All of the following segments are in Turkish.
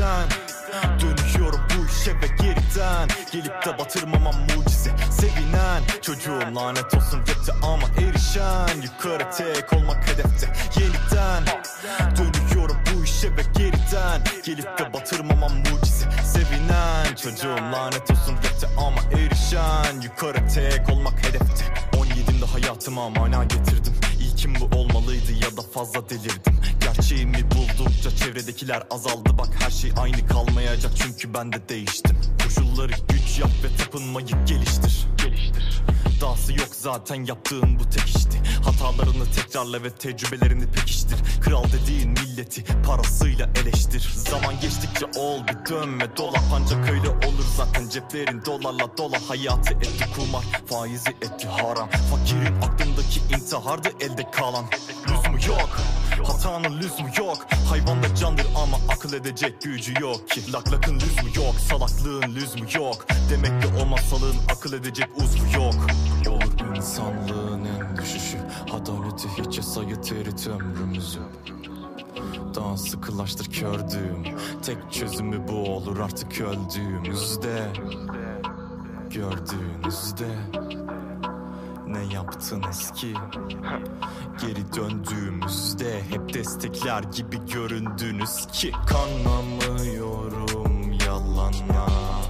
yeniden. Dönüyorum bu işe ve geriden, gelip de batırmamam mucize. Sevinen çocuğum lanet olsun rapte ama erişen, yukarı tek olmak hedefte yeniden. Dönüyorum bu işe ve geriden, gelip de batırmamam mucize. Sevinen çocuğum lanet olsun rapte ama erişen, yukarı tek olmak hedefte. 17'imde hayatıma mana getirdim. İlkim bu olmalıydı ya da fazla delirdim. Gerçeğimi buldukça çevredekiler azaldı. Bak her şey aynı kalmayacak çünkü ben de değiştim. Koşulları güç yap ve tapınmayı geliştir. Dahası yok zaten yaptığın bu tek işti. Hatalarını tekrarla ve tecrübelerini pekiştir. Kral dediğin milleti parasıyla eleştir. Zaman geçtikçe ol bir dönme dolap, ancak öyle olur zaten. Ceplerin dolarla dola, hayatı etti kumar, faizi etti haram. Fakirin aklındaki intihardı elde kalan. Lüzumu yok, hatanın lüzumu yok. Hayvanda candır ama akıl edecek gücü yok ki. Laklakın lüzumu yok, salaklığın lüzumu yok. Demek ki o masalın akıl edecek uzvu yok. Olur insanlığın en düşüşü, adaleti hiçe sayıt erit ömrümüzü. Daha sıkılaştır kördüğüm, tek çözümü bu olur artık öldüğümüzde. Gördüğünüzde ne yaptınız ki? Geri döndüğümüzde hep destekler gibi göründünüz ki. Kanamıyorum yalana,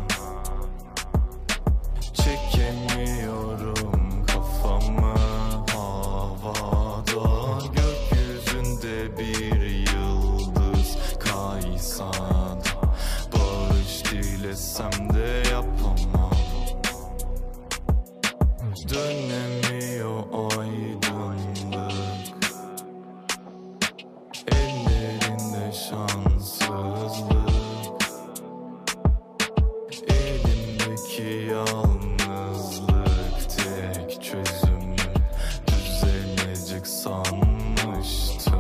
çekemiyorum kafamı havada. Gökyüzünde bir yıldız kaysa da, bağış dilesem de yapamam. Dönemiyor aydınlık, ellerinde şanssızlık, elimdeki yalnızlık tek çözüm. Düzelecek sanmıştım.